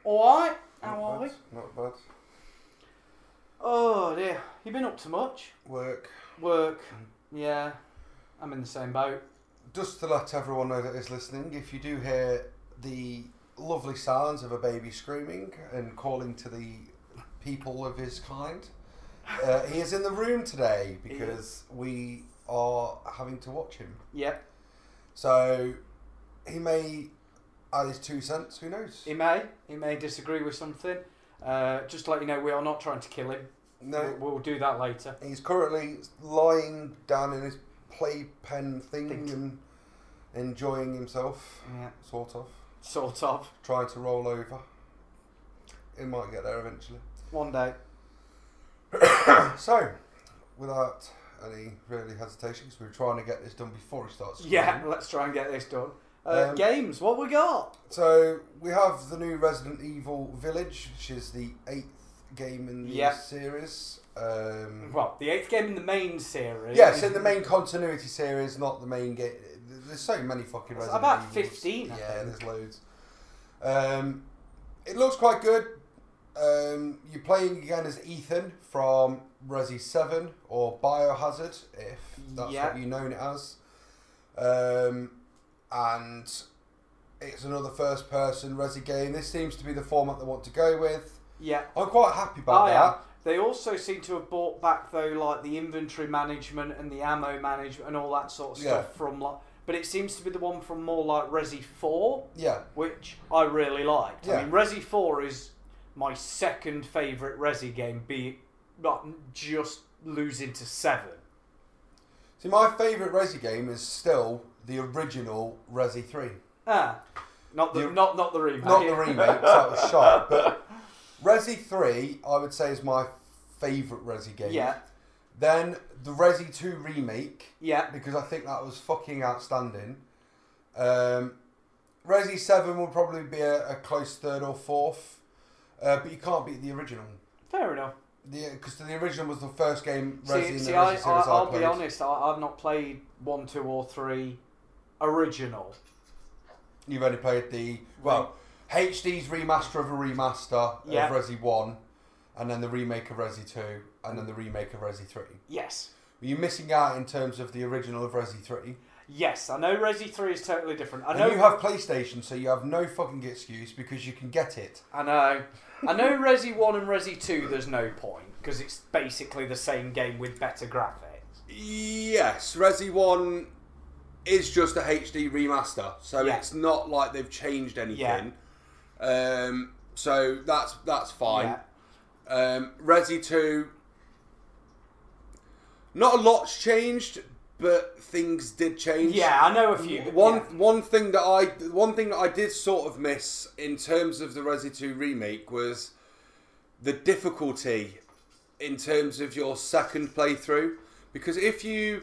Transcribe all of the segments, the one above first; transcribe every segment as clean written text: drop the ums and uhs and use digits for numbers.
Alright, how are we? Not bad. Oh dear, you been up to much? Work. Yeah, I'm in the same boat. Just to let everyone know that is listening, if you do hear the lovely sounds of a baby screaming and calling to the people of his kind, he is in the room today because we are having to watch him. Yep. So he may add his 2 cents, who knows? He may disagree with something. Just to let you know, we are not trying to kill him. No. We'll do that later. He's currently lying down in his playpen thing and enjoying himself, Yeah. sort of. Sort of. Trying to roll over. He might get there eventually. One day. So, without any really hesitation, because we were trying to get this done before it starts. Yeah, let's try and get this done. Games, what we got? So, we have the new Resident Evil Village, which is the 8th game in the series. Well, the 8th game in the main series. Yes, in the main continuity series, not the main game. There's so many fucking Resident Evil. About 15, I Yeah, think. there's loads. It looks quite good. You're playing again as Ethan from Resi 7 or Biohazard, if that's what you know it as. And it's another first-person Resi game. This seems to be the format they want to go with. Yeah. I'm quite happy about that. They also seem to have brought back, though, like the inventory management and the ammo management and all that sort of stuff from like. But it seems to be the one from more like Resi 4. Yeah. Which I really liked. Yeah. I mean, Resi 4 is my second favourite Resi game, be not just losing to 7. See, my favourite Resi game is still the original Resi 3. Not the remake. Not the remake, because that was shite. But Resi 3, I would say, is my favourite Resi game. Yeah. Then the Resi 2 remake. Yeah. Because I think that was fucking outstanding. Resi 7 will probably be a close third or fourth. But you can't beat the original. Fair enough. Because the original was the first game Resi in the Resi series I'll I played. be honest, I've not played 1, 2 or 3 original. You've only played the, HD's remaster of a remaster of Resi 1, and then the remake of Resi 2, and then the remake of Resi 3. Yes. Were you missing out in terms of the original of Resi 3? Yes, I know Resi 3 is totally different. And you have PlayStation, so you have no fucking excuse because you can get it. I know Resi 1 and Resi 2 there's no point, because it's basically the same game with better graphics. Yes, Resi 1 is just a HD remaster, so it's not like they've changed anything. So that's fine. Resi 2, not a lot's changed, but things did change. Yeah, I know a few. One thing that I did sort of miss in terms of the Resi 2 remake was the difficulty in terms of your second playthrough, because if you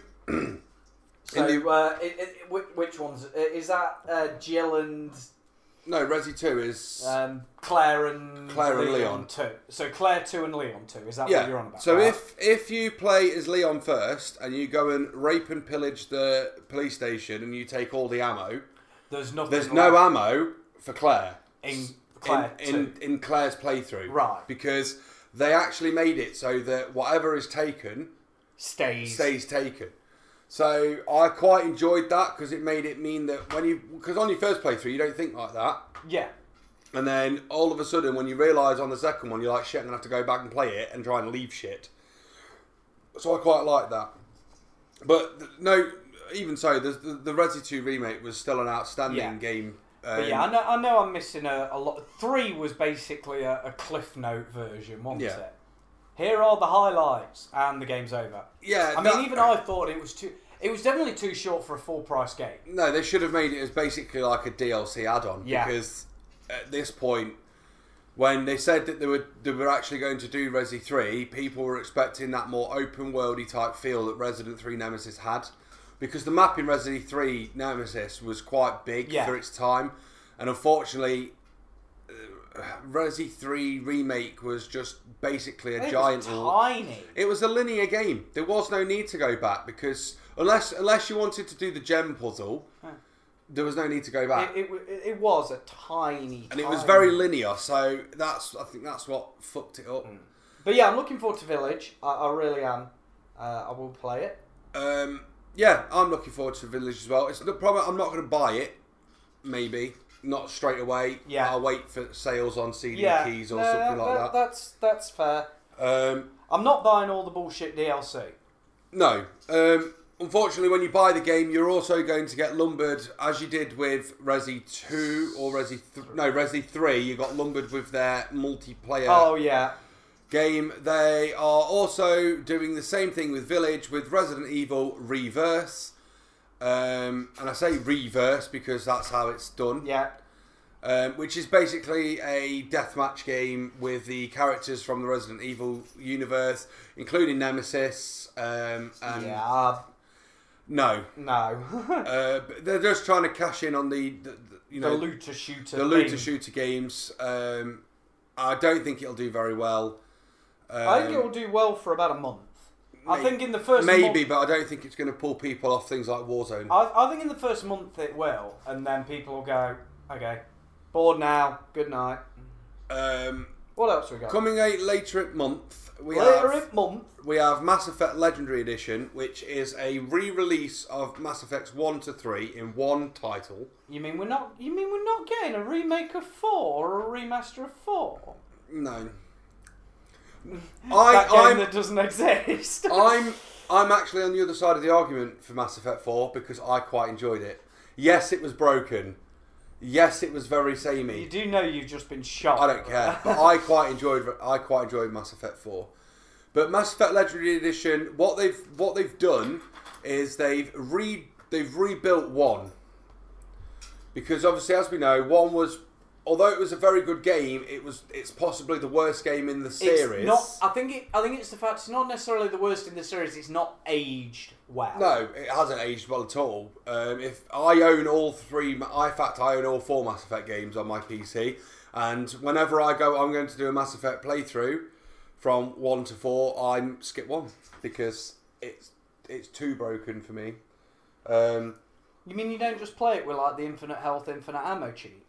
which ones is that? Jill and no, Resi 2 is Claire and Leon 2. So Claire 2 and Leon 2. Is that what you're on about? So if you play as Leon first and you go and rape and pillage the police station and you take all the ammo, there's no ammo for Claire in Claire's playthrough, right? Because they actually made it so that whatever is taken stays taken. So I quite enjoyed that because it made it mean that because on your first playthrough you don't think like that. Yeah. And then all of a sudden when you realise on the second one you're like, shit, I'm going to have to go back and play it and try and leave shit. So I quite like that. But no, even so, the Resi 2 remake was still an outstanding game. But yeah, I know I'm missing a lot. 3 was basically a Cliff Note version, wasn't it? Here are the highlights, and the game's over. Yeah, I mean, even I thought it was too. It was definitely too short for a full price game. No, they should have made it as basically like a DLC add-on. Yeah. Because at this point, when they said that they were actually going to do Resi 3, people were expecting that more open worldy type feel that Resident 3 Nemesis had. Because the map in Resi 3 Nemesis was quite big for its time, and unfortunately, Resi 3 Remake was just basically a giant. It was tiny. It was a linear game. There was no need to go back because unless you wanted to do the gem puzzle, there was no need to go back. It was a tiny, and it was very linear. So I think that's what fucked it up. But yeah, I'm looking forward to Village. I really am. I will play it. Yeah, I'm looking forward to Village as well. It's the problem. I'm not going to buy it. Maybe not straight away. Yeah, I'll wait for sales on CD keys or something like that. That's fair. I'm not buying all the bullshit DLC. No. Unfortunately, when you buy the game, you're also going to get lumbered, as you did with Resi 2 or Resi 3. You got lumbered with their multiplayer game. They are also doing the same thing with Village, with Resident Evil Reverse. And I say Reverse because that's how it's done. Yeah. Which is basically a deathmatch game with the characters from the Resident Evil universe, including Nemesis. No. They're just trying to cash in on the looter shooter. The looter shooter games. I don't think it'll do very well. I think it will do well for about a month. I think in the first month, but I don't think it's going to pull people off things like Warzone. I think in the first month it will, and then people will go, okay, bored now, good night. What else we got? Coming later in month, we have Mass Effect Legendary Edition, which is a re-release of Mass Effects 1 to 3 in one title. You mean we're not getting a remake of 4 or a remaster of 4? No. That doesn't exist. I'm actually on the other side of the argument for Mass Effect 4 because I quite enjoyed it. Yes, it was broken. Yes, it was very samey. You do know you've just been shot. I don't care, but I quite enjoyed Mass Effect 4. But Mass Effect Legendary Edition, what they've done is they've rebuilt 1, because obviously, as we know, 1 was, although it was a very good game, it's possibly the worst game in the series. I think it's the fact it's not necessarily the worst in the series. It's not aged well. No, it hasn't aged well at all. If I own all 3, I own all 4 Mass Effect games on my PC, and whenever I'm going to do a Mass Effect playthrough from 1 to 4, I skip 1 because it's too broken for me. You mean you don't just play it with like the infinite health, infinite ammo cheat?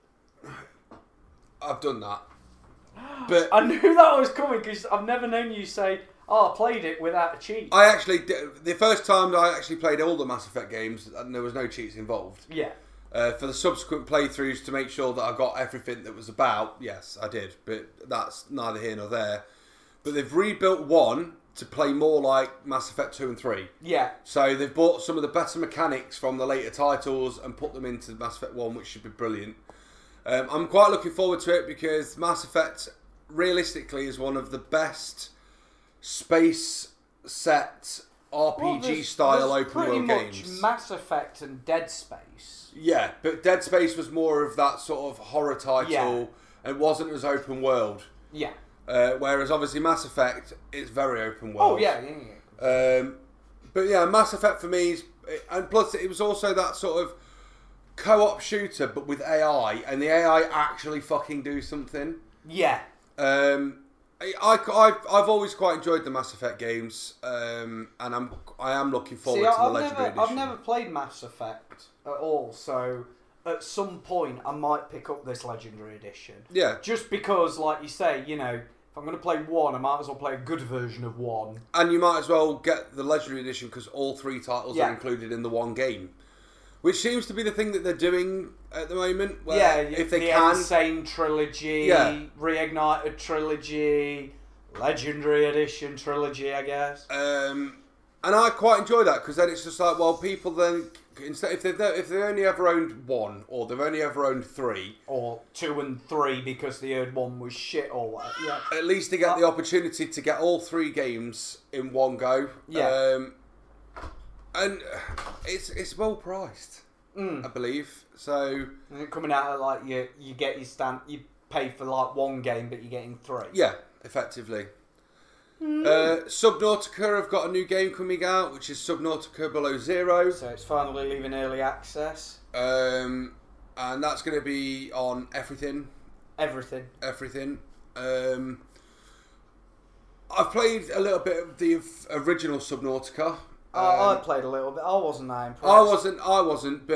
I've done that. But I knew that was coming because I've never known you say, I played it without a cheat. I actually did. The first time I actually played all the Mass Effect games, and there was no cheats involved. Yeah. For the subsequent playthroughs to make sure that I got everything that was about, yes, I did. But that's neither here nor there. But they've rebuilt 1 to play more like Mass Effect 2 and 3. Yeah. So they've bought some of the better mechanics from the later titles and put them into Mass Effect 1, which should be brilliant. I'm quite looking forward to it because Mass Effect, realistically, is one of the best space set RPG style open world games. Pretty much Mass Effect and Dead Space. Yeah, but Dead Space was more of that sort of horror title. It wasn't as open world. Yeah. Whereas obviously Mass Effect is very open world. Oh yeah. But yeah, Mass Effect for me is, and plus it was also that sort of co-op shooter, but with AI, and the AI actually fucking do something. Yeah. I've always quite enjoyed the Mass Effect games, and I am looking forward to the Legendary Edition. I've never played Mass Effect at all, so at some point I might pick up this Legendary Edition. Yeah. Just because, like you say, you know, if I'm going to play 1, I might as well play a good version of 1. And you might as well get the Legendary Edition because all 3 titles are included in the one game. Which seems to be the thing that they're doing at the moment. Where if they can, Insane Trilogy, Reignited Trilogy, Legendary Edition Trilogy, I guess. And I quite enjoy that because then it's just like, well, people then instead if they only ever owned 1 or they've only ever owned 3 or 2 and 3 because the third one was shit or what. Yeah. At least they get the opportunity to get all 3 games in one go. Yeah. And it's well priced, I believe. So coming out of like you get your you pay for like 1 game, but you're getting 3. Yeah, effectively. Subnautica have got a new game coming out, which is Subnautica Below Zero. So it's finally leaving early access. And that's going to be on everything. Everything. I've played a little bit of the original Subnautica. I played a little bit. I wasn't that impressed. I wasn't, but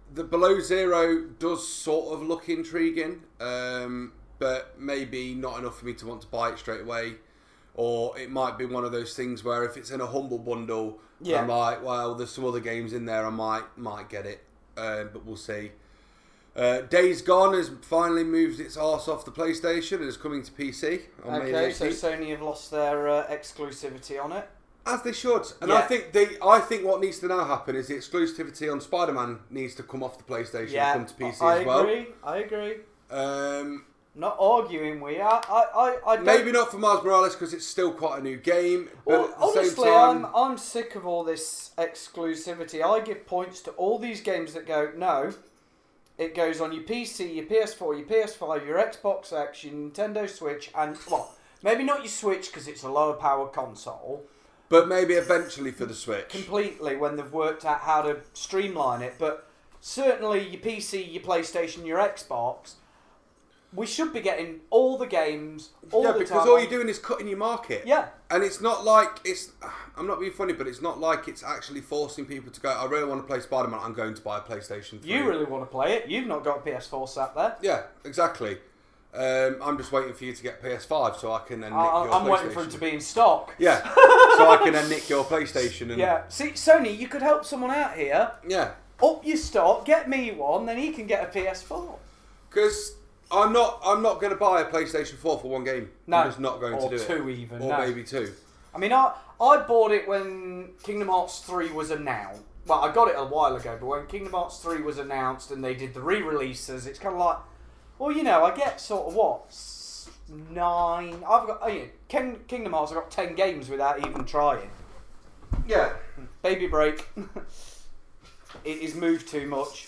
the Below Zero does sort of look intriguing, but maybe not enough for me to want to buy it straight away. Or it might be one of those things where if it's in a humble bundle, I might. Well, there's some other games in there. I might get it, but we'll see. Days Gone has finally moved its arse off the PlayStation and is coming to PC on May 18th. So Sony have lost their exclusivity on it. As they should, and I think what needs to now happen is the exclusivity on Spider-Man needs to come off the PlayStation and come to PC as well. I agree. Not arguing with you. I maybe not for Miles Morales because it's still quite a new game. But honestly, I'm sick of all this exclusivity. I give points to all these games that go no. It goes on your PC, your PS4, your PS5, your Xbox X, your Nintendo Switch, and maybe not your Switch because it's a lower powered console. But maybe eventually for the Switch. Completely when they've worked out how to streamline it. But certainly your PC, your PlayStation, your Xbox. We should be getting all the games all the time. Yeah, because all you're doing is cutting your market. Yeah. And it's not like I'm not being funny, but it's not like it's actually forcing people to go, I really want to play Spider-Man, I'm going to buy a PlayStation 3. You really want to play it. You've not got a PS4 sat there. Yeah, exactly. I'm just waiting for you to get PS5 so I can then nick your PlayStation. I'm waiting for it to be in stock. Yeah. So I can then nick your PlayStation. And yeah. See, Sony, you could help someone out here. Yeah. Up your stock, get me one, then he can get a PS4. Because I'm not going to buy a PlayStation 4 for one game. No. I'm just not going to do it. Or two even. Or maybe two. I mean, I bought it when Kingdom Hearts 3 was announced. Well, I got it a while ago, but when Kingdom Hearts 3 was announced and they did the re-releases, it's kind of like, well, I get sort of 9. I've got Kingdom Hearts. I've got 10 games without even trying. Yeah. Baby break. It is moved too much.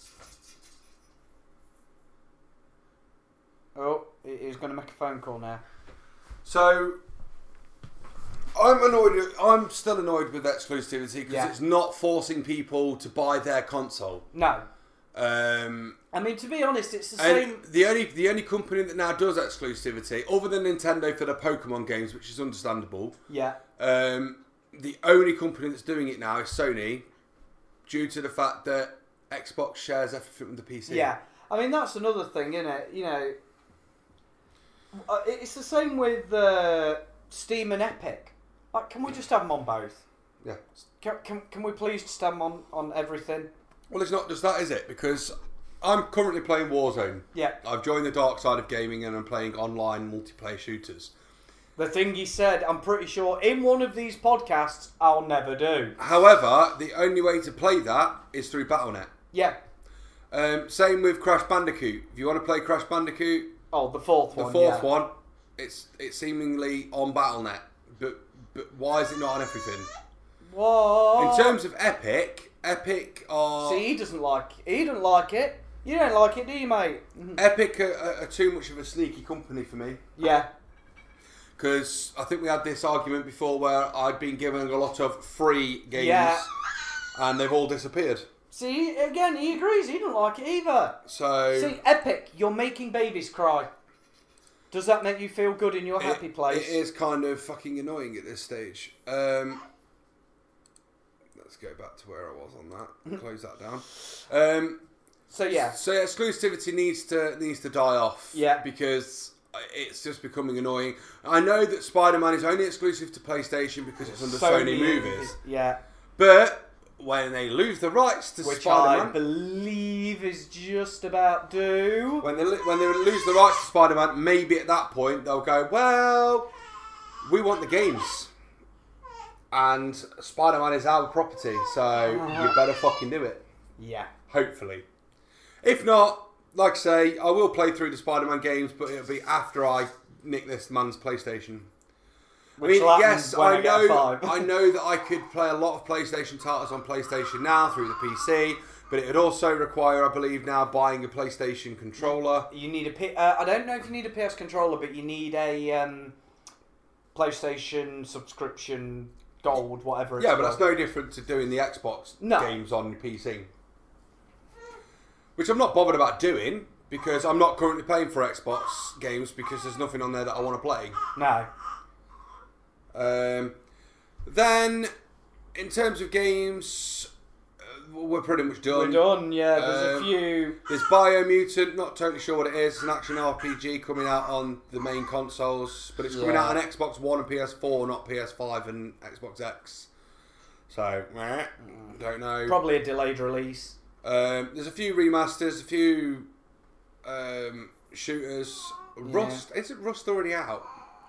Oh, he's going to make a phone call now. So, I'm still annoyed with exclusivity because it's not forcing people to buy their console. No. I mean, to be honest, it's the same. The only company that now does exclusivity, other than Nintendo for the Pokemon games, which is understandable. Yeah. The only company that's doing it now is Sony, due to the fact that Xbox shares everything with the PC. Yeah. I mean, that's another thing, isn't it? It's the same with Steam and Epic. Like, can we just have them on both? Yeah. Can we please just have them on everything? Well, it's not just that, is it? Because I'm currently playing Warzone. Yeah. I've joined the dark side of gaming and I'm playing online multiplayer shooters. The thing he said, I'm pretty sure, in one of these podcasts, I'll never do. However, the only way to play that is through Battle.net. Yeah. Same with Crash Bandicoot. If you want to play Crash Bandicoot... Oh, the fourth one. The fourth one, it's seemingly on Battle.net. But why is it not on everything? What? In terms of Epic are... See, he doesn't like it. You don't like it, do you, mate? Epic are too much of a sneaky company for me. Yeah. Because I think we had this argument before where I'd been given a lot of free games and they've all disappeared. See, again, he agrees. He didn't like it either. So... See, Epic, you're making babies cry. Does that make you feel good in your happy place? It is kind of fucking annoying at this stage. Let's go back to where I was on that and close that down. So exclusivity needs to die off. Yeah. Because it's just becoming annoying. I know that Spider-Man is only exclusive to PlayStation because it's under Sony movies. Yeah. But when they lose the rights to Spider-Man, I believe is just about due. When they lose the rights to Spider-Man, maybe at that point they'll go, well, we want the games. And Spider-Man is our property, so you better fucking do it. Yeah. Hopefully. If not, like I say, I will play through the Spider-Man games, but it'll be after I nick this man's PlayStation. Which yes, I know that I could play a lot of PlayStation titles on PlayStation Now through the PC, but it would also require, I believe now, buying a PlayStation controller. You need I don't know if you need a PS controller, but you need a PlayStation subscription Gold, whatever it's called. But that's no different to doing the Xbox games on your PC. Which I'm not bothered about doing, because I'm not currently paying for Xbox games, because there's nothing on there that I want to play. No. Then, in terms of games, we're pretty much done. We're done, yeah. There's a few. There's Biomutant, not totally sure what it is. It's an action RPG coming out on the main consoles, but it's coming out on Xbox One and PS4, not PS5 and Xbox X. So, don't know. Probably a delayed release. There's a few remasters, a few shooters. Rust, isn't Rust already out?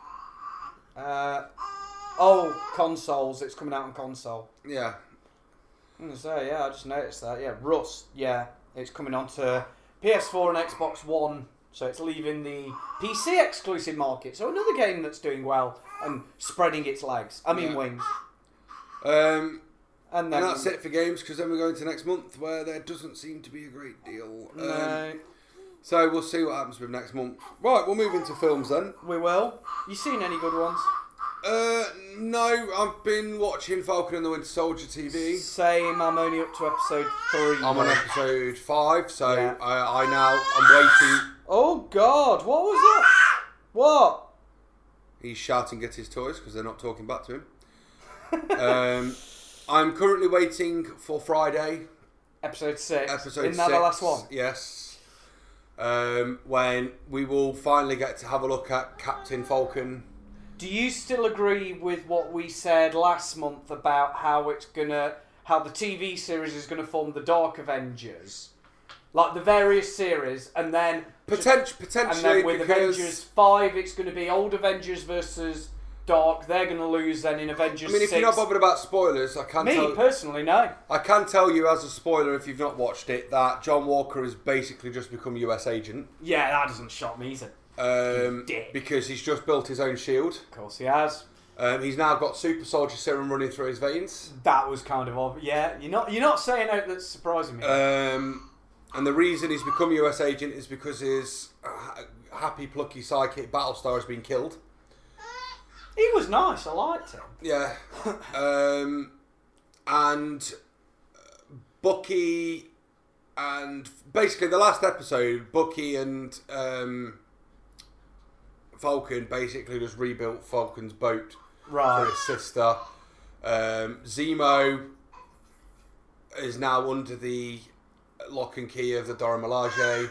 Consoles. It's coming out on console. Yeah. I'm going to say, I just noticed that. Yeah, Rust, it's coming on to PS4 and Xbox One, so it's leaving the PC exclusive market. So another game that's doing well and spreading its legs. Wings. And that's it for games, because then we're going to next month where there doesn't seem to be a great deal. No. So we'll see what happens with next month. Right, we'll move into films then. We will. You seen any good ones? No, I've been watching Falcon and the Winter Soldier TV. Same, I'm only up to episode 3. I'm on episode 5, so I'm waiting. Oh God, what was that? What? He's shouting at his toys because they're not talking back to him. I'm currently waiting for Friday. Episode 6. Isn't that the last one? Yes. When we will finally get to have a look at Captain Falcon. Do you still agree with what we said last month about how the TV series is gonna form the Dark Avengers, like the various series, and then potentially, and then with Avengers 5, it's gonna be old Avengers versus Dark. They're gonna lose then in Avengers 6. If you're not bothered about spoilers, personally, no. I can tell you as a spoiler, if you've not watched it, that John Walker has basically just become US agent. Yeah, that doesn't shock me either. Because he's just built his own shield. Of course he has. He's now got super soldier serum running through his veins. That was kind of obvious. Yeah, you're not saying out that's surprising me. And the reason he's become US agent is because his happy plucky sidekick Battlestar has been killed. He was nice. I liked him. Yeah. And Bucky and basically the last episode, Bucky and Falcon basically just rebuilt Falcon's boat for his sister. Zemo is now under the lock and key of the Dora Milaje,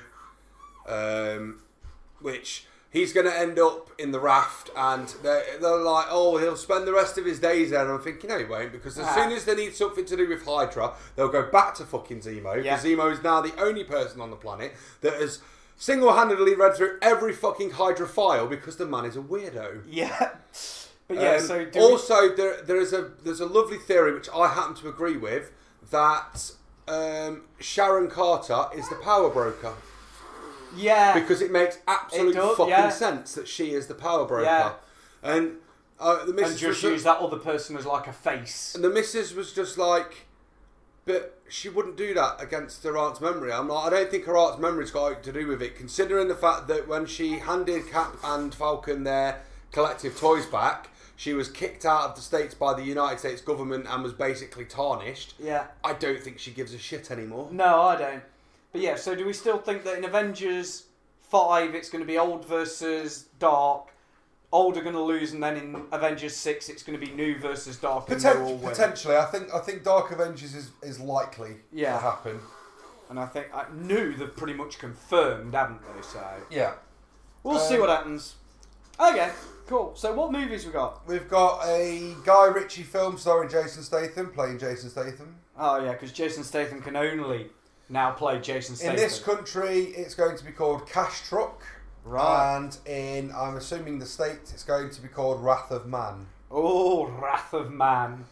which he's going to end up in the raft, and they're like, oh, he'll spend the rest of his days there. And I'm thinking, no, he won't, because as soon as they need something to do with Hydra, they'll go back to fucking Zemo, because Zemo is now the only person on the planet that has single-handedly read through every fucking Hydra file, because the man is a weirdo. Yeah. But yeah, so there's a lovely theory, which I happen to agree with, that Sharon Carter is the power broker. Yeah. Because it makes absolute fucking sense that she is the power broker. Yeah. And the missus... And just use that other person as like a face. And the missus was just like... But she wouldn't do that against her aunt's memory. I'm like, I don't think her aunt's memory's got anything to do with it, considering the fact that when she handed Cap and Falcon their collective toys back, she was kicked out of the States by the United States government and was basically tarnished. Yeah. I don't think she gives a shit anymore. No, I don't. But yeah, so do we still think that in Avengers 5 it's going to be old versus dark, old are going to lose, and then in Avengers 6 it's going to be new versus dark and they'll all win? Potentially. I think Dark Avengers is likely to happen. And I think new they've pretty much confirmed, haven't they? So yeah. We'll see what happens. Okay, cool. So what movies we got? We've got a Guy Ritchie film starring Jason Statham, playing Jason Statham. Oh yeah, because Jason Statham can only now play Jason Statham. In this country, it's going to be called Cash Truck. Right. And in, I'm assuming, the States, it's going to be called Wrath of Man. Oh, Wrath of Man.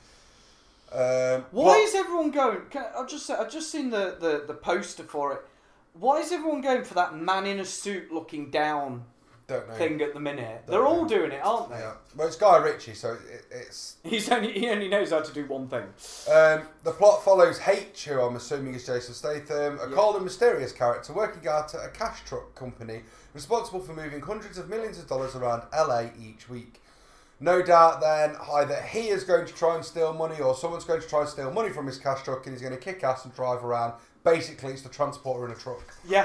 Why is everyone going... I've just seen the poster for it. Why is everyone going for that man in a suit looking down thing at the minute? They're all doing it, aren't they? Yeah. Well, it's Guy Ritchie, so it's... He only knows how to do one thing. The plot follows H, who I'm assuming is Jason Statham, a cold and mysterious character working out at a cash truck company responsible for moving hundreds of millions of dollars around LA each week. No doubt then either he is going to try and steal money or someone's going to try and steal money from his cash truck and he's going to kick ass and drive around. Basically, it's the transporter in a truck. Yeah.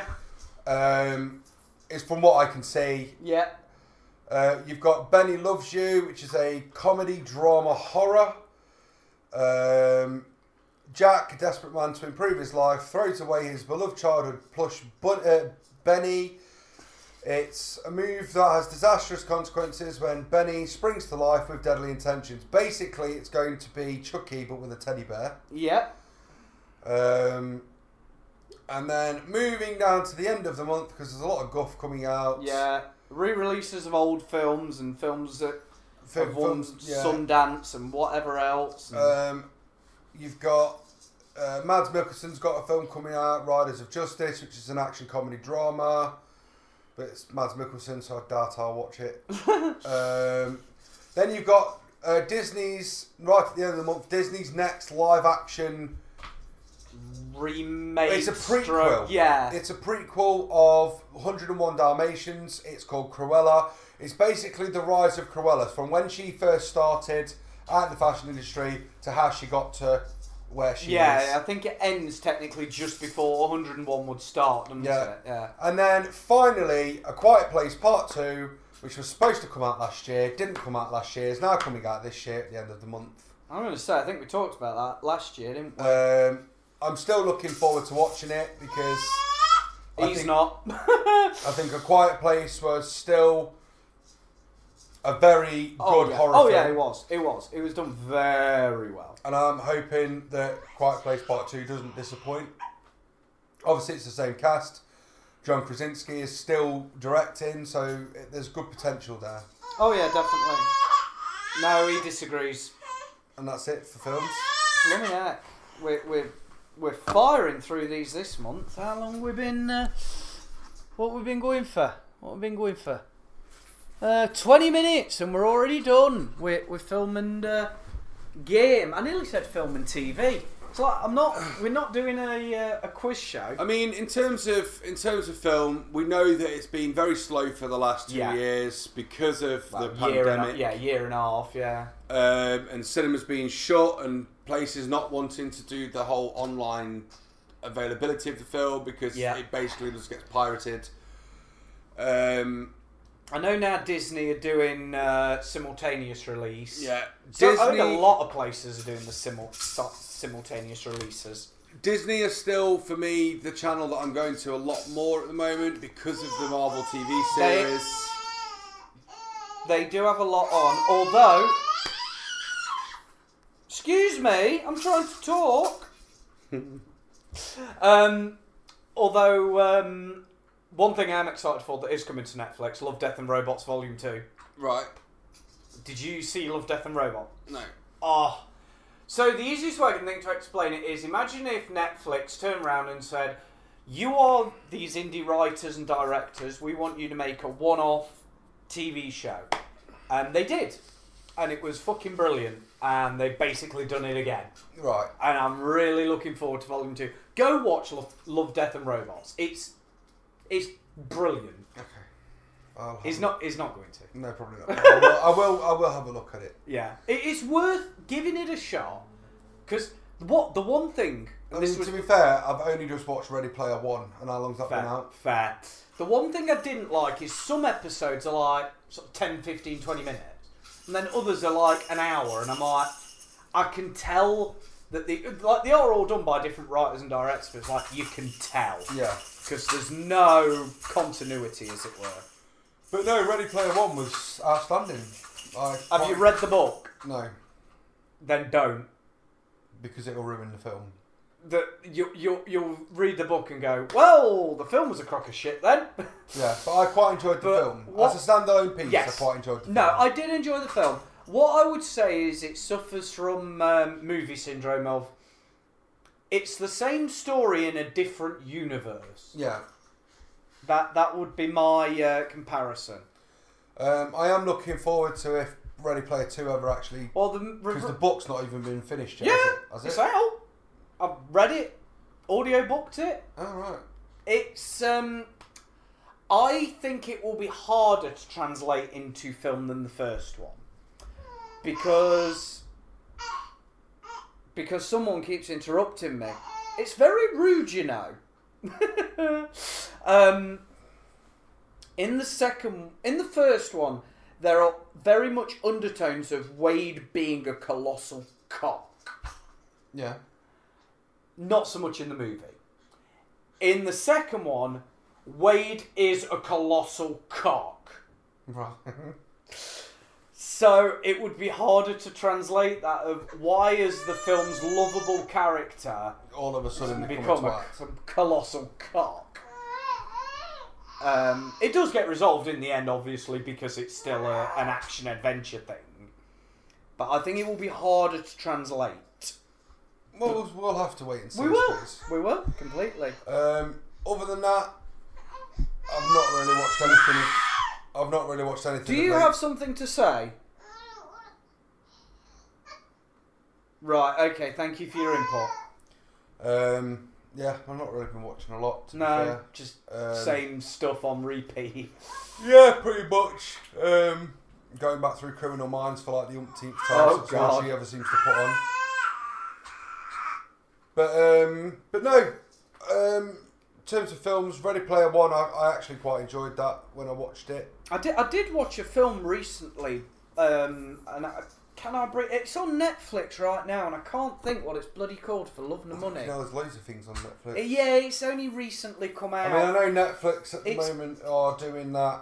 It's from what I can see. Yeah. You've got Benny Loves You, which is a comedy, drama, horror. Jack, a desperate man to improve his life, throws away his beloved childhood plush Benny. It's a move that has disastrous consequences when Benny springs to life with deadly intentions. Basically, it's going to be Chucky, but with a teddy bear. Yeah. And then moving down to the end of the month, because there's a lot of guff coming out. Yeah. Re-releases of old films and films that have won Sundance and whatever else. You've got Mads Mikkelsen's got a film coming out, Riders of Justice, which is an action comedy drama. But it's Mads Mikkelsen, so I doubt I'll watch it. Then you've got Disney's, right at the end of the month, Disney's next live action remake. It's a prequel. Yeah. It's a prequel of 101 Dalmatians. It's called Cruella. It's basically the rise of Cruella from when she first started out in the fashion industry to how she got to where she is. Yeah, I think it ends technically just before 101 would start, doesn't it? Yeah. And then finally, A Quiet Place Part 2, which was supposed to come out last year, didn't come out last year, is now coming out this year at the end of the month. I'm going to say, I think we talked about that last year, didn't we? I'm still looking forward to watching it because I think A Quiet Place was still a very good horror film. Oh yeah, it was. It was done very well. And I'm hoping that Quiet Place Part 2 doesn't disappoint. Obviously, it's the same cast. John Krasinski is still directing, so there's good potential there. Oh yeah, definitely. No, he disagrees. And that's it for films. Blooming heck. We're firing through these this month. How long we been? What we've been going for? 20 minutes, and we're already done. We're filming game. I nearly said film and TV. It's like we're not doing a quiz show. I mean, in terms of film, we know that it's been very slow for the last 2 years because of the pandemic. Year and a half. Yeah. And cinemas being shut and places not wanting to do the whole online availability of the film because it basically just gets pirated. I know now Disney are doing simultaneous release. Yeah, so I think a lot of places are doing the simultaneous releases. Disney is still, for me, the channel that I'm going to a lot more at the moment because of the Marvel TV series. They do have a lot on, although... Excuse me, I'm trying to talk. Although... one thing I'm excited for that is coming to Netflix, Love, Death and Robots Volume 2. Right. Did you see Love, Death and Robots? No. Oh. So the easiest way I can think to explain it is, imagine if Netflix turned around and said, you are these indie writers and directors, we want you to make a one-off TV show. And they did. And it was fucking brilliant. And they've basically done it again. Right. And I'm really looking forward to Volume 2. Go watch Love, Death and Robots. It's brilliant. Okay. He's not going to. No, probably not. I will have a look at it. Yeah. It's worth giving it a shot. Because the one thing... To be fair, I've only just watched Ready Player One. And how long's that been out? Fair. The one thing I didn't like is some episodes are like sort of 10, 15, 20 minutes. And then others are like an hour. And I'm like, I can tell that they are all done by different writers and directors. But it's like, you can tell. Yeah. Because there's no continuity, as it were. But no, Ready Player One was outstanding. Have you read the book? No. Then don't. Because it'll ruin the film. You'll read the book and go, well, the film was a crock of shit then. Yeah, but I quite enjoyed the film. As a standalone piece, I quite enjoyed the film. No, I did enjoy the film. What I would say is it suffers from movie syndrome of it's the same story in a different universe. Yeah. That would be my comparison. I am looking forward to if Ready Player 2 ever actually... Because the book's not even been finished yet, has it? It's out. I've read it, audio booked it. Oh, right. It's... I think it will be harder to translate into film than the first one. Because someone keeps interrupting me. It's very rude, you know. In the first one, there are very much undertones of Wade being a colossal cock. Yeah. not so much in the movie. In the second one, Wade is a colossal cock. Right. So it would be harder to translate that of why is the film's lovable character all of a sudden become a colossal cock. It does get resolved in the end, obviously, because it's still an action-adventure thing. But I think it will be harder to translate. Well, we'll have to wait and see. We will, completely. Other than that, I've not really watched anything. Do you have something to say? Right, okay, thank you for your input. Yeah, I've not really been watching a lot, to be No, fair. just same stuff on repeat. Yeah, pretty much. Going back through Criminal Minds for like the umpteenth time since all she ever seems to put on. But no, in terms of films, Ready Player One, I actually quite enjoyed that when I watched it. I did watch a film recently, it's on Netflix right now, and I can't think what it's bloody called for love and money. You know, there's loads of things on Netflix. Yeah, it's only recently come out. I mean, I know Netflix at the moment are doing that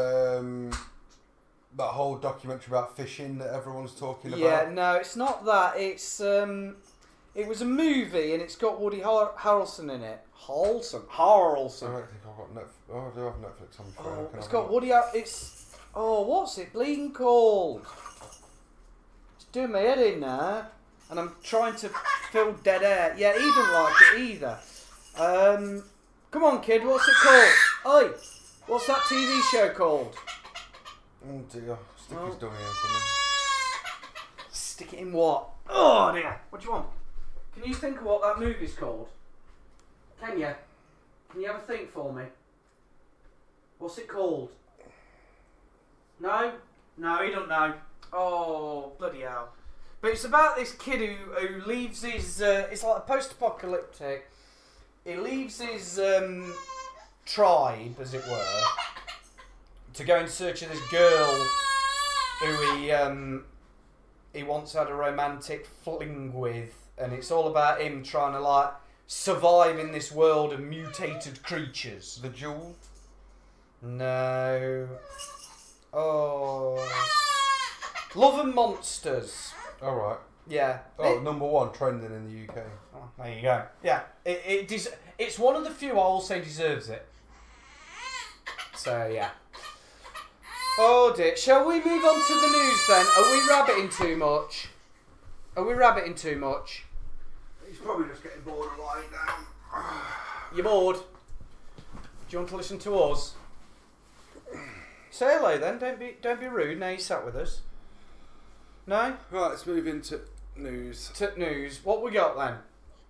that whole documentary about fishing that everyone's talking about. Yeah, no, it's not that. It's it was a movie, and it's got Woody Harrelson in it. Harrelson. I don't think I've got Netflix. Oh, I do have Netflix on my phone. It's got Woody. What's it bleeding called? It's doing my head in now, and I'm trying to fill dead air. Yeah, he didn't like it either. Come on, kid. What's it called? Oi, what's that TV show called? Oh dear, stick his dummy in for me. Stick it in what? Oh dear. What do you want? Can you think of what that movie's called? Can you? Can you have a think for me? What's it called? No? No, he don't know. Oh, bloody hell. But it's about this kid who leaves his... it's like a post-apocalyptic. He leaves his tribe, as it were, to go in search of this girl who he once had a romantic fling with. And it's all about him trying to, like, survive in this world of mutated creatures. The Jewel? No. Oh. Love and Monsters. Alright. Yeah. Oh, number one trending in the UK. Oh, there you go. Yeah. It's one of the few I will say deserves it. So, yeah. Oh, dear. Shall we move on to the news, then? Are we rabbiting too much? He's probably just getting bored of lying down. You're bored? Do you want to listen to us? Say hello then. Don't be rude. Now you sat with us. No? Right, let's move into news. News. What we got then?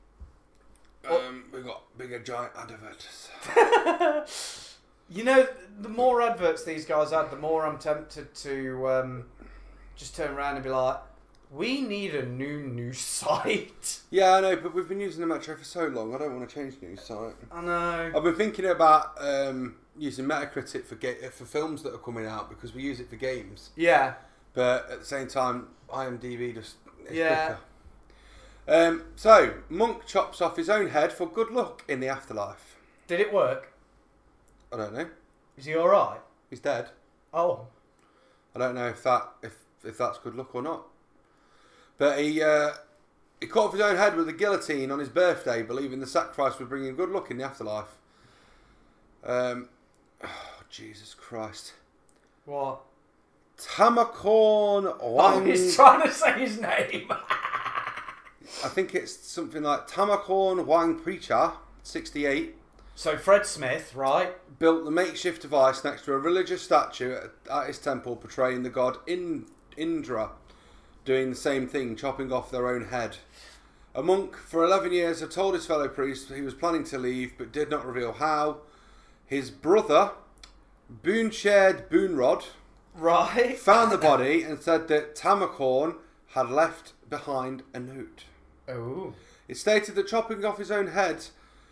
We got bigger giant adverts. You know, the more adverts these guys had, the more I'm tempted to just turn around and be like, we need a new news site. Yeah, I know, but we've been using the Metro for so long, I don't want to change the news site. I know. I've been thinking about using Metacritic for films that are coming out, because we use it for games. Yeah. But at the same time, IMDb just is yeah. quicker. So, Monk chops off his own head for good luck in the afterlife. Did it work? I don't know. Is he alright? He's dead. Oh. I don't know if that's good luck or not. But he cut off his own head with a guillotine on his birthday, believing the sacrifice would bring him good luck in the afterlife. Oh, Jesus Christ. What? Tamakorn Wang... Oh, he's trying to say his name. I think it's something like Tamakorn Wang Preacher, 68. So Fred Smith, right? Built the makeshift device next to a religious statue at his temple portraying the god Indra, doing the same thing, chopping off their own head. A monk for 11 years had told his fellow priests he was planning to leave, but did not reveal how. His brother, Boonshared Boonrod, right, found the body and said that Tamakorn had left behind a note. Oh. It stated that chopping off his own head,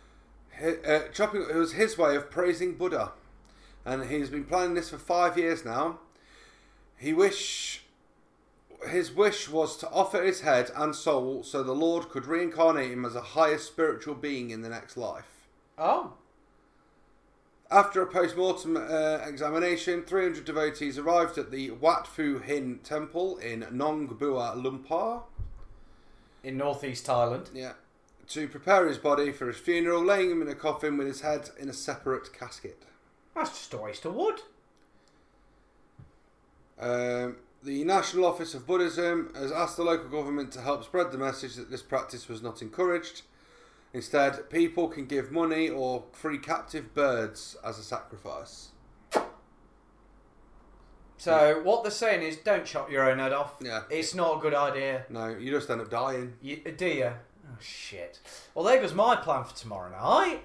it was his way of praising Buddha, and he's been planning this for 5 years now. He wished his wish was to offer his head and soul so the Lord could reincarnate him as a higher spiritual being in the next life. Oh. After a post-mortem examination, 300 devotees arrived at the Wat Phu Hin Temple in Nong Bua Lumpur. In northeast Thailand. Yeah. To prepare his body for his funeral, laying him in a coffin with his head in a separate casket. That's just a waste of wood. The National Office of Buddhism has asked the local government to help spread the message that this practice was not encouraged. Instead, people can give money or free captive birds as a sacrifice. So what they're saying is, don't chop your own head off. Yeah. It's not a good idea. No, you just end up dying. Do you? Oh, shit. Well, there goes my plan for tomorrow night.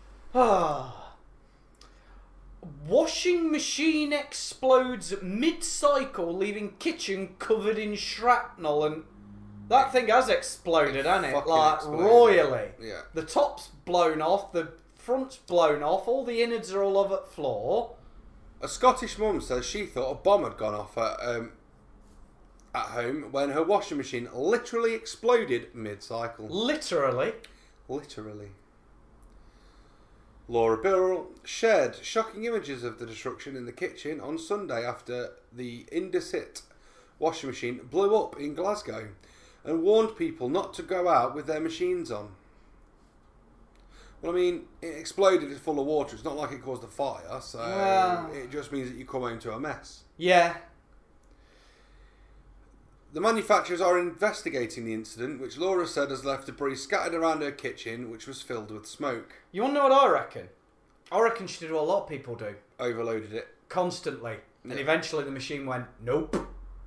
Washing machine explodes mid-cycle, leaving kitchen covered in shrapnel, and that thing has exploded, hasn't it? Like, exploded. Royally. Yeah. The top's blown off, the front's blown off, all the innards are all over the floor. A Scottish mum says she thought a bomb had gone off at home when her washing machine literally exploded mid-cycle. Literally? Literally. Laura Birrell shared shocking images of the destruction in the kitchen on Sunday after the Indesit washing machine blew up in Glasgow and warned people not to go out with their machines on. Well, I mean, it exploded, it's full of water. It's not like it caused a fire, so it just means that you come home to a mess. Yeah. The manufacturers are investigating the incident, which Laura said has left debris scattered around her kitchen, which was filled with smoke. You want to know what I reckon? I reckon she did what a lot of people do. Overloaded it. Constantly. Yeah. And eventually the machine went, nope.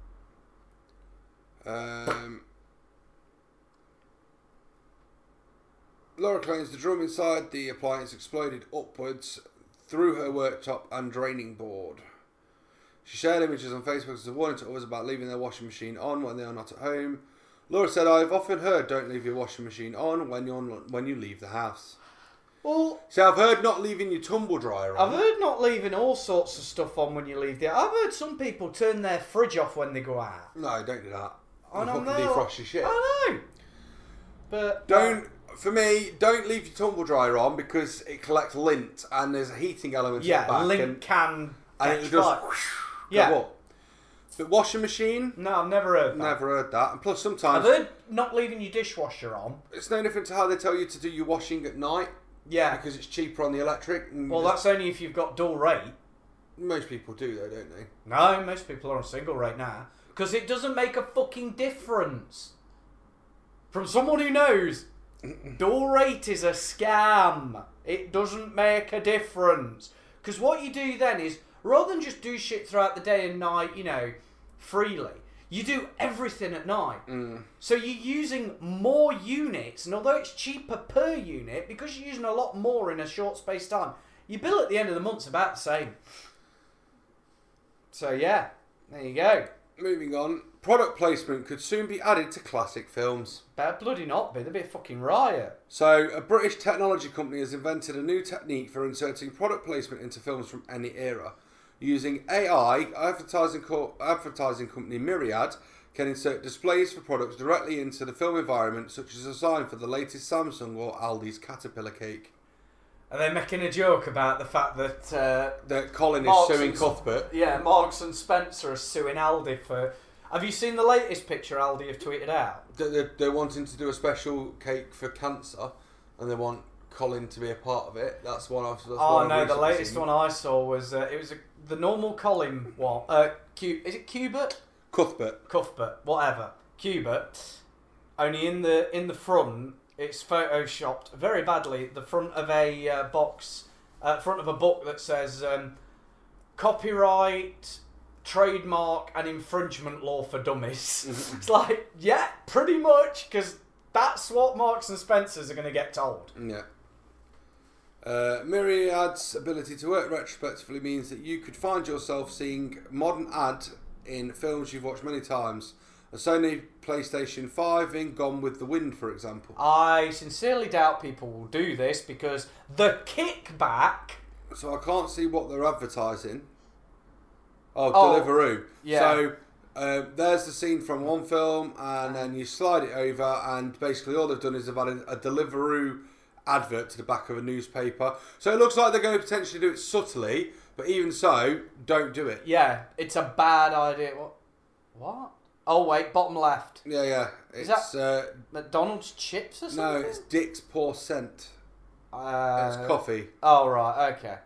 Laura claims the drum inside the appliance exploded upwards through her worktop and draining board. She shared images on Facebook as a warning to others about leaving their washing machine on when they are not at home. Laura said, I've often heard don't leave your washing machine on when you leave the house. Well, so I've heard not leaving your tumble dryer on. I've heard not leaving all sorts of stuff on when you leave the... I've heard some people turn their fridge off when they go out. No, don't do that. I fucking defrost your shit. I know. But... For me, don't leave your tumble dryer on because it collects lint and there's a heating element at the back. Yeah, lint can... And it just... Yeah. Go up. But washing machine? No, I've never heard that. Never heard that. And plus sometimes... I've heard not leaving your dishwasher on. It's no different to how they tell you to do your washing at night. Yeah. Because it's cheaper on the electric. Well, that's only if you've got dual rate. Most people do though, don't they? No, most people are on single rate now. Because it doesn't make a fucking difference. From someone who knows, dual rate is a scam. It doesn't make a difference. Because what you do then is, rather than just do shit throughout the day and night, you know, freely, you do everything at night. So you're using more units, and although it's cheaper per unit, because you're using a lot more in a short space of time, your bill at the end of the month's about the same. So yeah, there you go. Moving on, product placement could soon be added to classic films. Better bloody not be, there'd be a fucking riot. So, a British technology company has invented a new technique for inserting product placement into films from any era. Using AI, advertising company Myriad can insert displays for products directly into the film environment, such as a sign for the latest Samsung or Aldi's Caterpillar cake. Are they making a joke about the fact that... that Colin is suing Cuthbert? Yeah, Marks and Spencer are suing Aldi for... Have you seen the latest picture Aldi have tweeted out? They're wanting to do a special cake for cancer, and they want Colin to be a part of it. That's one I've... The latest one I saw was... it was the normal Colin one. Is it Cubert? Cuthbert, whatever. Cubert. Only in the front, it's photoshopped very badly. The front of a front of a book that says copyright, trademark, and infringement law for dummies. It's like, yeah, pretty much, because that's what Marks and Spencers are going to get told. Yeah. Myriad's ability to work retrospectively means that you could find yourself seeing modern ad in films you've watched many times. A Sony PlayStation 5 in Gone with the Wind, for example. I sincerely doubt people will do this because the kickback... So I can't see what they're advertising. Deliveroo. Yeah. So There's the scene from one film, and then you slide it over, and basically all they've done is they've added a Deliveroo advert to the back of a newspaper. So it looks like they're going to potentially do it subtly, but even so, don't do it. Yeah, it's a bad idea. What? Oh wait, bottom left. Yeah. Is that McDonald's chips or something? No, it's Dick's Pourcent. It's coffee. Oh right, okay.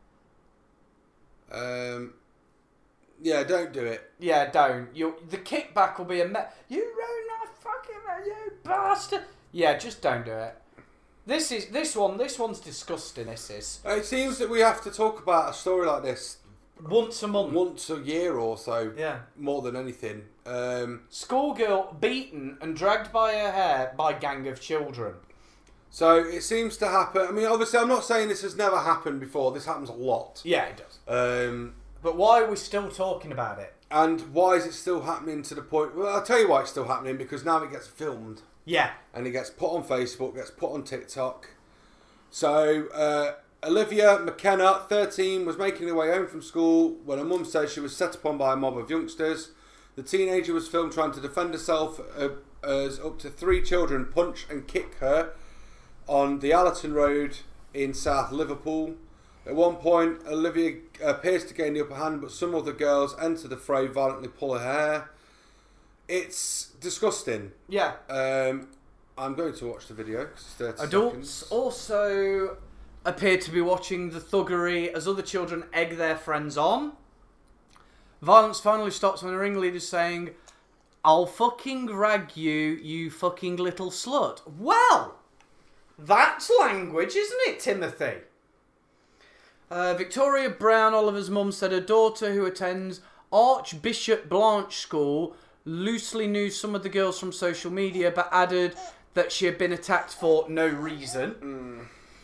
Yeah, don't do it. Yeah, don't. The kickback will be you ruined my fucking you bastard. Yeah, just don't do it. This one's disgusting. This is. It seems that we have to talk about a story like this once a month, once a year or so. Yeah, more than anything. Schoolgirl beaten and dragged by her hair by gang of children. So it seems to happen. I mean, obviously, I'm not saying this has never happened before. This happens a lot. Yeah, it does. But why are we still talking about it? And why is it still happening to the point... Well, I'll tell you why it's still happening, because now it gets filmed. Yeah. And it gets put on Facebook, gets put on TikTok. So, Olivia McKenna, 13, was making her way home from school when her mum says she was set upon by a mob of youngsters. The teenager was filmed trying to defend herself as up to 3 children punch and kick her on the Allerton Road in South Liverpool. At one point, Olivia appears to gain the upper hand, but some other girls enter the fray, violently pull her hair. It's disgusting. Yeah. I'm going to watch the video because it's 30 Adults seconds. also appear to be watching the thuggery as other children egg their friends on. Violence finally stops when the ringleader is saying, "I'll fucking rag you, you fucking little slut." Well, that's language, isn't it, Timothy? Victoria Brown, Oliver's mum, said her daughter, who attends Archbishop Blanche School, loosely knew some of the girls from social media, but added that she had been attacked for no reason.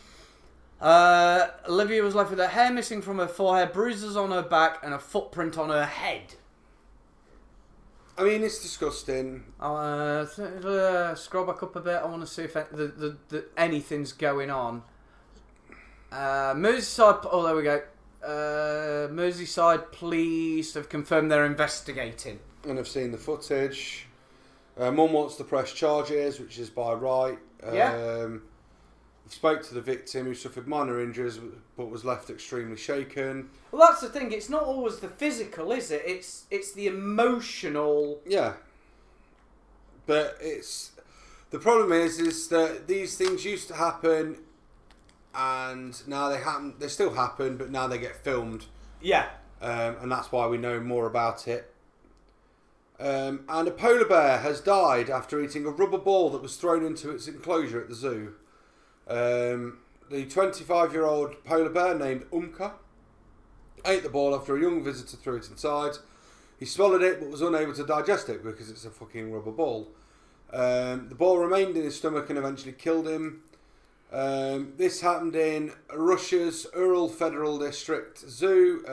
Olivia was left with her hair missing from her forehead, bruises on her back, and a footprint on her head. I mean, it's disgusting. Scroll back up a bit. I want to see if anything's going on. Merseyside. Oh, there we go. Merseyside police have confirmed they're investigating. And I've seen the footage. Mum wants to press charges, which is by right. Yeah. Spoke to the victim, who suffered minor injuries but was left extremely shaken. Well, that's the thing. It's not always the physical, is it? It's the emotional. Yeah. But the problem is that these things used to happen, and now they happen. They still happen, but now they get filmed. Yeah. And that's why we know more about it. And a polar bear has died after eating a rubber ball that was thrown into its enclosure at the zoo. The 25-year-old polar bear named Umka ate the ball after a young visitor threw it inside. He swallowed it but was unable to digest it because it's a fucking rubber ball. The ball remained in his stomach and eventually killed him. This happened in Russia's Ural Federal District Zoo,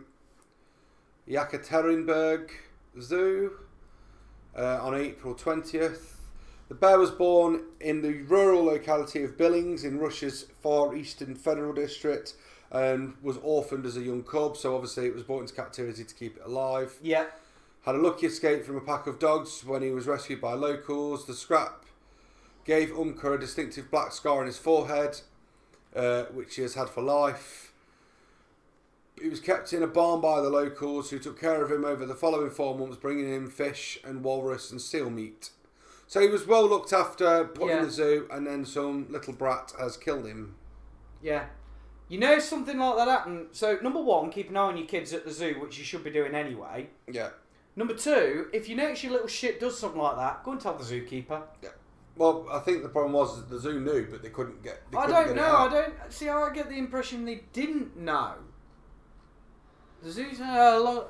Yekaterinburg Zoo, on April 20th. The bear was born in the rural locality of Billings in Russia's Far Eastern Federal District and was orphaned as a young cub, so obviously it was brought into captivity to keep it alive. Yeah. Had a lucky escape from a pack of dogs when he was rescued by locals. The scrap gave Umka a distinctive black scar on his forehead, which he has had for life. He was kept in a barn by the locals, who took care of him over the following 4 months, bringing him fish and walrus and seal meat. So he was well looked after, put in the zoo, and then some little brat has killed him. Yeah. You know, something like that happened. So, number one, keep an eye on your kids at the zoo, which you should be doing anyway. Yeah. Number two, if you notice your little shit does something like that, go and tell the zookeeper. Yeah. Well, I think the problem was that the zoo knew, but they couldn't get. I don't know. I don't see. I get the impression they didn't know. The zoo's a lot.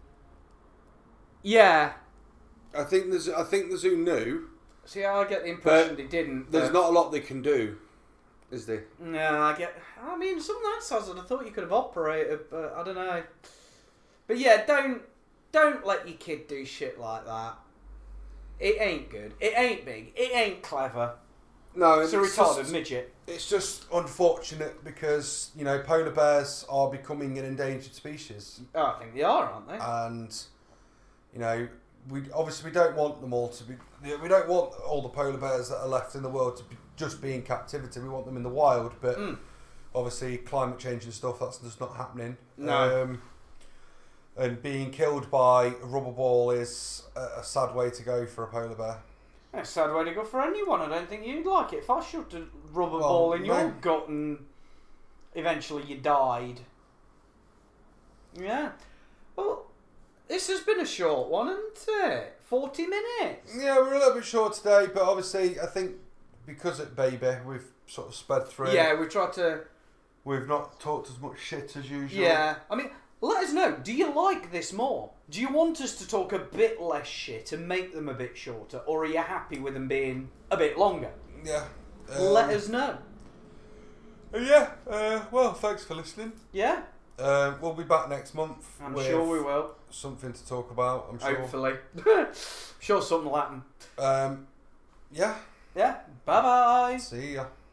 Yeah. I think the zoo knew. See, I get the impression they didn't. There's not a lot they can do, is there? No, I mean, some of that size, I thought you could have operated, but I don't know. But yeah, don't let your kid do shit like that. It ain't good. It ain't big. It ain't clever. No, it's a retarded midget. It's just unfortunate because, you know, polar bears are becoming an endangered species. Oh, I think they are, aren't they? And, You know, we don't want them all to be. We don't want all the polar bears that are left in the world to just be in captivity. We want them in the wild, but obviously climate change and stuff, that's just not happening. No. And being killed by a rubber ball is a sad way to go for a polar bear. A sad way to go for anyone. I don't think you'd like it. If I shoved a rubber ball in your gut and eventually you died. Yeah. Well, this has been a short one, hasn't it? 40 minutes. Yeah, we're a little bit short today, but obviously I think because at Baby we've sort of sped through. Yeah, we've tried to... We've not talked as much shit as usual. Yeah. I mean, let us know. Do you like this more? Do you want us to talk a bit less shit and make them a bit shorter? Or are you happy with them being a bit longer? Yeah. Let us know. Yeah. Well, thanks for listening. Yeah. We'll be back next month. I'm sure we will. Something to talk about, I'm sure. Hopefully. Sure something will happen. Yeah. Yeah. Bye-bye. See ya.